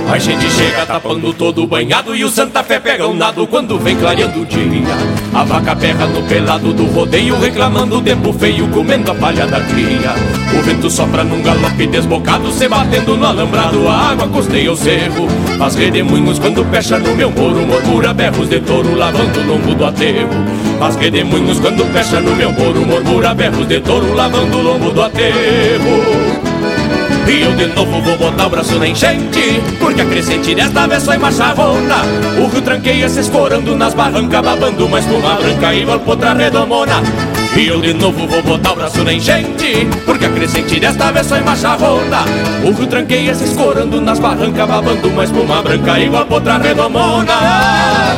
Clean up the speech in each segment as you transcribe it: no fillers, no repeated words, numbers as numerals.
A gente chega tapando todo banhado e o Santa Fé pega um nado quando vem clareando o dia. A vaca berra no pelado do rodeio, reclamando o tempo feio, comendo a palha da cria. O vento sopra num galope desbocado, se batendo no alambrado, a água costeia o cerro. Faz redemoinhos quando pecha no meu moro, murmura berros de touro, lavando o lombo do aterro. Faz redemoinhos quando pecha no meu moro, murmura berros de touro, lavando o lombo do aterro. E eu de novo vou botar o braço na enchente, porque a crescente desta vez foi macharrona. O rio tranqueia se escorando nas barrancas, babando uma espuma branca igual potra redomona. E eu de novo vou botar o braço na enchente, porque a crescente desta vez foi macharrona. O rio tranqueia se escorando nas barrancas, babando uma espuma branca igual potra redomona.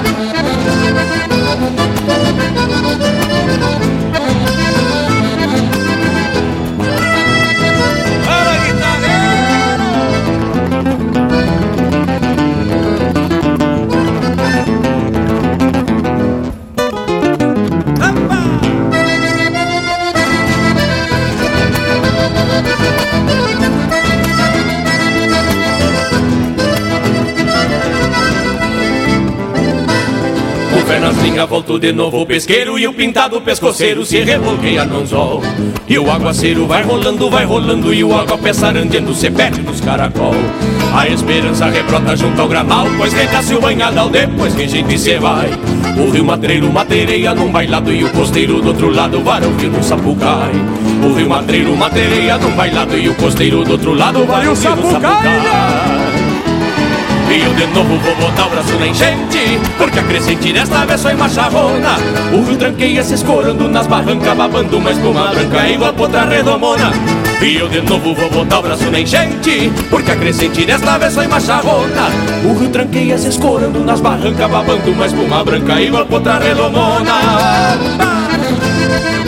Nas linhas voltou de novo o pesqueiro e o pintado pescoceiro se revolqueia no anzol. E o aguaceiro vai rolando e o aguapé sarandendo se perde nos caracol. A esperança rebrota junto ao gramal, pois renasce o banhadal depois que a gente se vai. O rio matreiro matereia num bailado e o costeiro do outro lado vai ouvir no sapucai. O rio matreiro matereia num bailado e o costeiro do outro lado vai ouvir no sapucai. E eu de novo vou botar o braço na enchente, porque a crescente desta vez foi macharrona. O rio tranqueia se escorando nas barrancas, babando uma espuma branca igual potra redomona. E eu de novo vou botar o braço na enchente, porque a crescente desta vez foi macharrona. O rio tranqueia se escorando nas barrancas, babando uma espuma branca igual potra redomona.